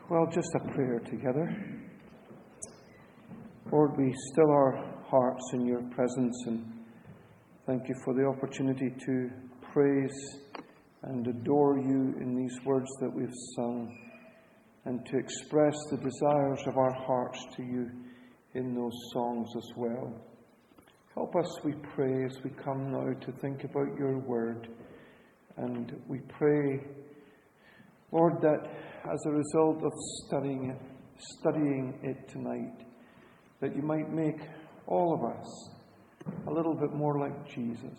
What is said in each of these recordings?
Well, just a prayer together. Lord, we still our hearts in your presence and thank you for the opportunity to praise and adore you in these words that we've sung and to express the desires of our hearts to you in those songs as well. Help us, we pray, as we come now to think about your word. And we pray, Lord, that as a result of studying it tonight, that you might make all of us a little bit more like Jesus.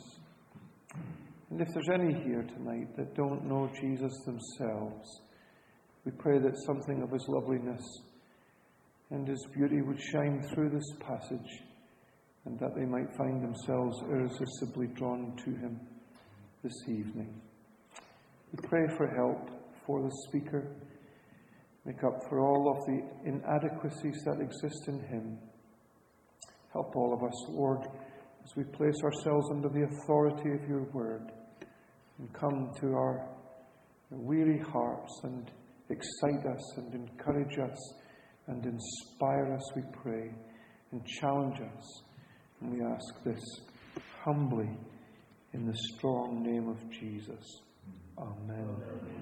And if there's any here tonight that don't know Jesus themselves, we pray that something of his loveliness and his beauty would shine through this passage and that they might find themselves irresistibly drawn to him this evening. We pray for help for the speaker. Make up for all of the inadequacies that exist in him. Help all of us, Lord, as we place ourselves under the authority of your word and come to our weary hearts and excite us and encourage us and inspire us, we pray, and challenge us. And we ask this humbly in the strong name of Jesus. Amen.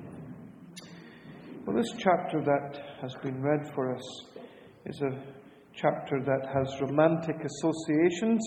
Well, this chapter that has been read for us is a chapter that has romantic associations.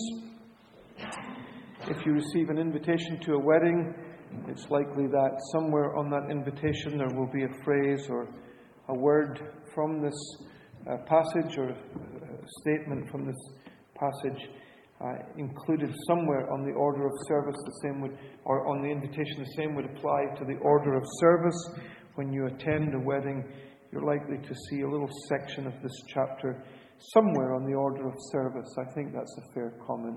If you receive an invitation to a wedding, it's likely that somewhere on that invitation there will be a phrase or a word from this passage or a statement from this passage included somewhere on the order of service. The same would, or on the invitation, the same would apply to the order of service. When you attend a wedding, you're likely to see a little section of this chapter somewhere on the order of service. I think that's a fair comment.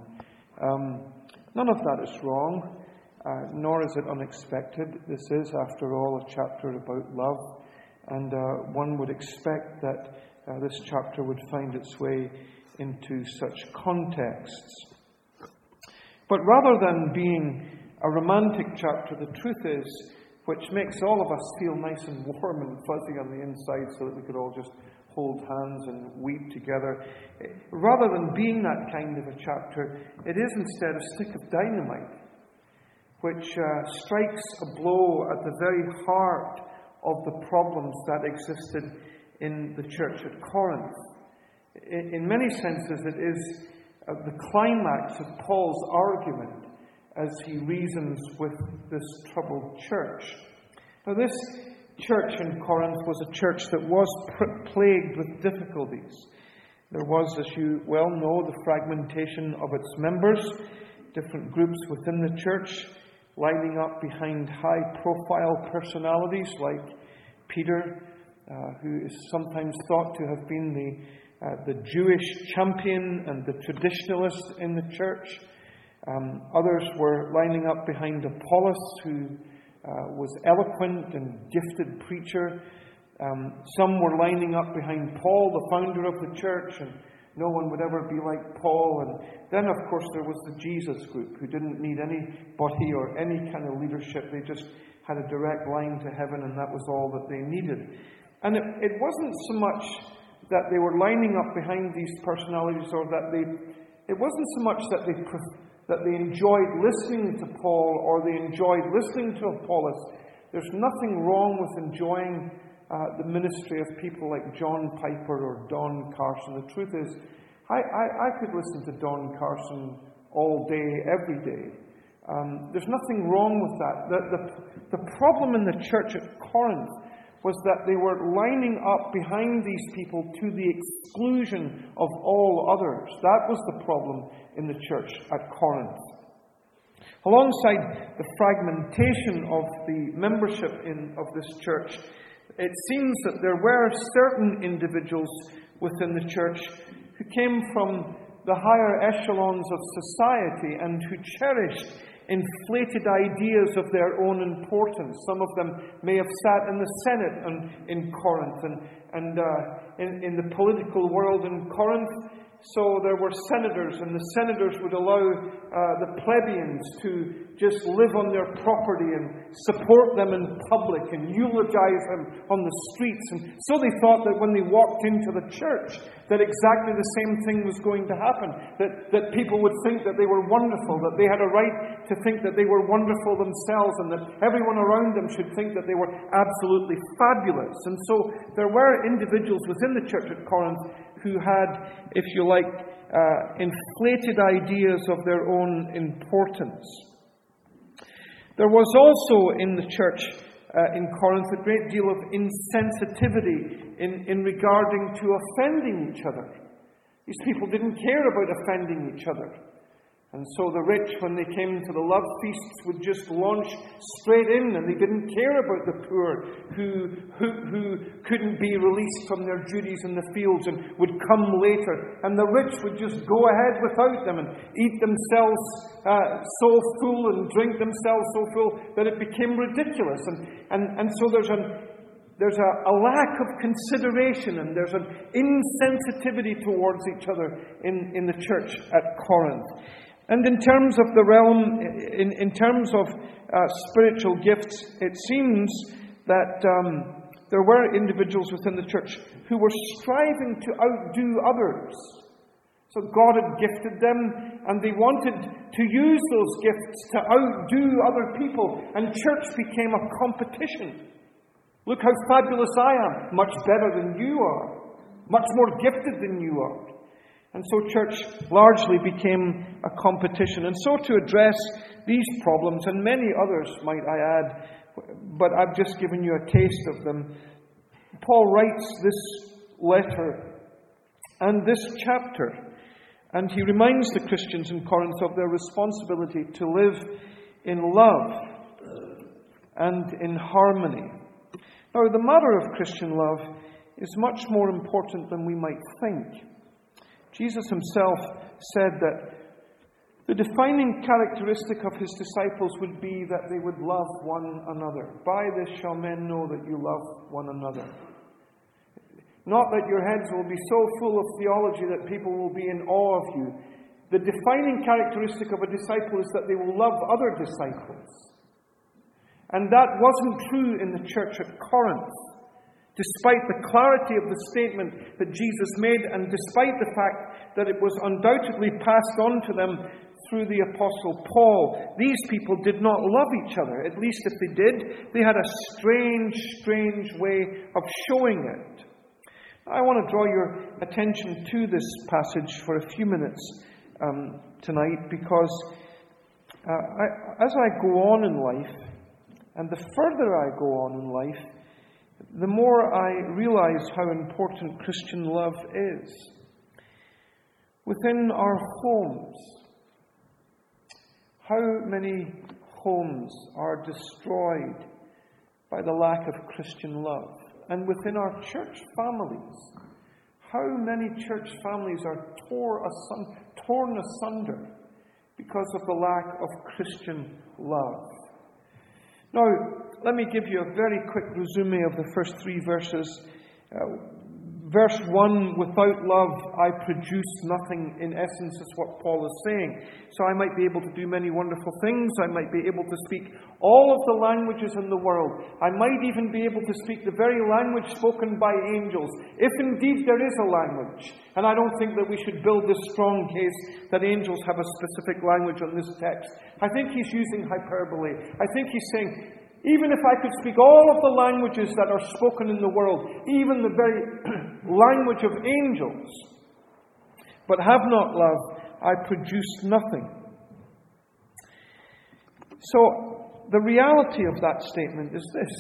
None of that is wrong, nor is it unexpected. This is, after all, a chapter about love, and one would expect that this chapter would find its way into such contexts. But rather than being a romantic chapter, the truth is, which makes all of us feel nice and warm and fuzzy on the inside so that we could all just hold hands and weep together. Rather than being that kind of a chapter, it is instead a stick of dynamite, which strikes a blow at the very heart of the problems that existed in the church at Corinth. In many senses, it is the climax of Paul's argument as he reasons with this troubled church. Now, this church in Corinth was a church that was plagued with difficulties. There was, as you well know, the fragmentation of its members, different groups within the church lining up behind high-profile personalities like Peter, who is sometimes thought to have been the Jewish champion and the traditionalist in the church. Others were lining up behind Apollos, who was eloquent and gifted preacher. Some were lining up behind Paul, the founder of the church, and no one would ever be like Paul. And then, of course, there was the Jesus group, who didn't need anybody or any kind of leadership. They just had a direct line to heaven, and that was all that they needed. And it wasn't so much that they were lining up behind these personalities, or that it wasn't so much that they enjoyed listening to Paul or they enjoyed listening to Apollos. There's nothing wrong with enjoying the ministry of people like John Piper or Don Carson. The truth is, I could listen to Don Carson all day, every day. There's nothing wrong with that. The problem in the church at Corinth was that they were lining up behind these people to the exclusion of all others. That was the problem in the church at Corinth. Alongside the fragmentation of the membership of this church, it seems that there were certain individuals within the church who came from the higher echelons of society and who cherished inflated ideas of their own importance. Some of them may have sat in the Senate in Corinth and in the political world in Corinth. So there were senators, and the senators would allow the plebeians to just live on their property and support them in public and eulogize them on the streets. And so they thought that when they walked into the church, that exactly the same thing was going to happen. That people would think that they were wonderful, that they had a right to think that they were wonderful themselves, and that everyone around them should think that they were absolutely fabulous. And so there were individuals within the church at Corinth who had, if you like, inflated ideas of their own importance. There was also in the church in Corinth a great deal of insensitivity in regarding to offending each other. These people didn't care about offending each other. And so the rich, when they came to the love feasts, would just launch straight in, and they didn't care about the poor who couldn't be released from their duties in the fields and would come later. And the rich would just go ahead without them and eat themselves so full and drink themselves so full that it became ridiculous. And so there's a lack of consideration, and there's an insensitivity towards each other in the church at Corinth. And in terms of the realm, in terms of spiritual gifts, it seems that there were individuals within the church who were striving to outdo others. So God had gifted them, and they wanted to use those gifts to outdo other people, and church became a competition. Look how fabulous I am, much better than you are, much more gifted than you are. And so church largely became a competition. And so to address these problems, and many others, might I add, but I've just given you a taste of them, Paul writes this letter and this chapter, and he reminds the Christians in Corinth of their responsibility to live in love and in harmony. Now, the matter of Christian love is much more important than we might think. Jesus himself said that the defining characteristic of his disciples would be that they would love one another. By this shall men know that you love one another. Not that your heads will be so full of theology that people will be in awe of you. The defining characteristic of a disciple is that they will love other disciples. And that wasn't true in the church at Corinth. Despite the clarity of the statement that Jesus made, and despite the fact that it was undoubtedly passed on to them through the Apostle Paul, these people did not love each other. At least if they did, they had a strange way of showing it. I want to draw your attention to this passage for a few minutes tonight, because as I go on in life, and the further I go on in life, the more I realize how important Christian love is. Within our homes, how many homes are destroyed by the lack of Christian love? And within our church families, how many church families are torn asunder because of the lack of Christian love? Now, let me give you a very quick resume of the first three verses. Verse 1, without love I produce nothing, in essence is what Paul is saying. So I might be able to do many wonderful things. I might be able to speak all of the languages in the world. I might even be able to speak the very language spoken by angels, if indeed there is a language. And I don't think that we should build this strong case that angels have a specific language on this text. I think he's using hyperbole. I think he's saying, even if I could speak all of the languages that are spoken in the world, even the very language of angels, but have not love, I produce nothing. So, the reality of that statement is this,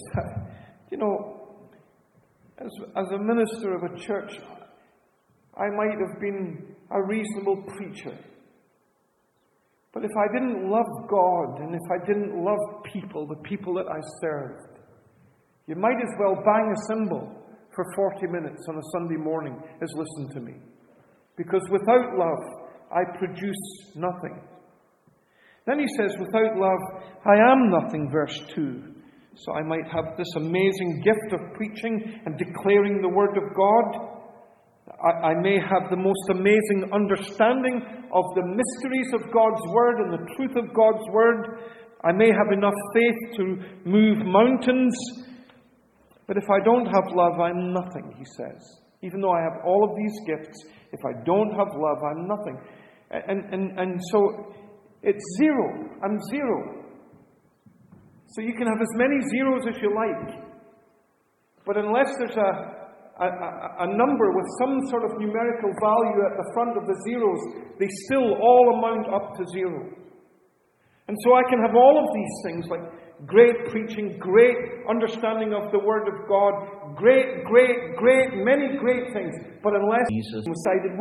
that, as a minister of a church, I might have been a reasonable preacher. But if I didn't love God, and if I didn't love people, the people that I served, you might as well bang a cymbal for 40 minutes on a Sunday morning as listen to me. Because without love, I produce nothing. Then he says, without love, I am nothing, verse 2. So I might have this amazing gift of preaching and declaring the Word of God. I may have the most amazing understanding of the mysteries of God's Word and the truth of God's Word. I may have enough faith to move mountains. But if I don't have love, I'm nothing, he says. Even though I have all of these gifts, if I don't have love, I'm nothing. And so it's zero. I'm zero. So you can have as many zeros as you like. But unless there's a number with some sort of numerical value at the front of the zeros, they still all amount up to zero. And so I can have all of these things, like great preaching, great understanding of the Word of God, many great things. But unless Jesus decided